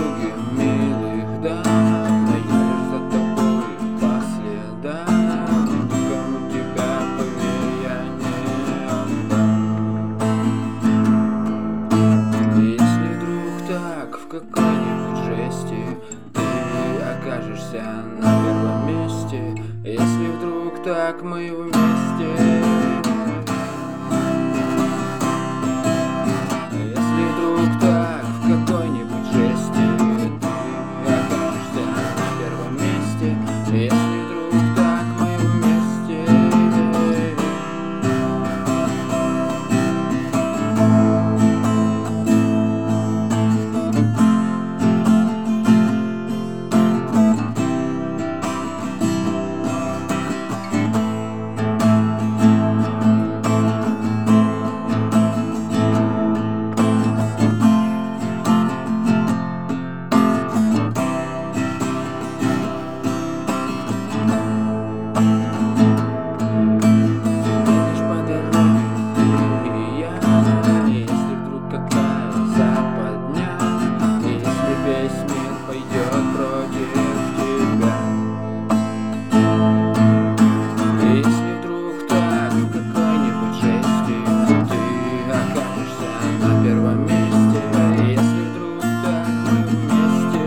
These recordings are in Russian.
круге милых дам, но я лишь за тобой по следам. Никому тебя, поверь, я не отдам. Если вдруг так в какой-нибудь жесте ты окажешься на первом месте, если вдруг так мы вместе, если вдруг так в какой-нибудь жесте ты окажешься на первом месте, если вдруг так мы вместе. Весь мир пойдет против тебя. Если вдруг так в какой-нибудь жесте ты окажешься на первом месте, если вдруг так мы вместе,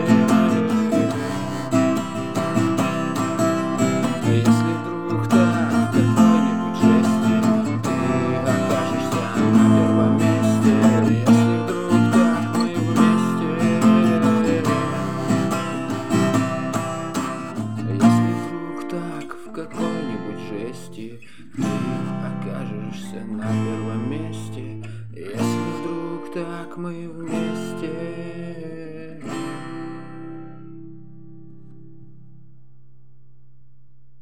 если вдруг так в какой-нибудь жесте ты окажешься на первом месте, если вдруг так мы вместе. В какой-нибудь жесте ты окажешься на первом месте, если вдруг так мы вместе.